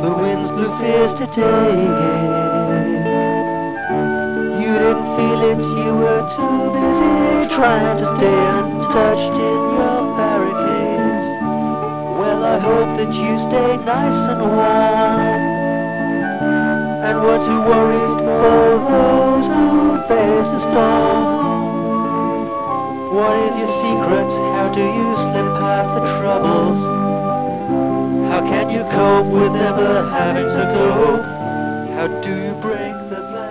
The winds blew fierce today. You didn't feel it, you were too busy trying to stay untouched in your barricades. Well, I hope that you stay nice and warm, and weren't too worried for those who face the storm. What is your secret? How do you slip past the troubles? How can you cope with never having to cope? How do you break the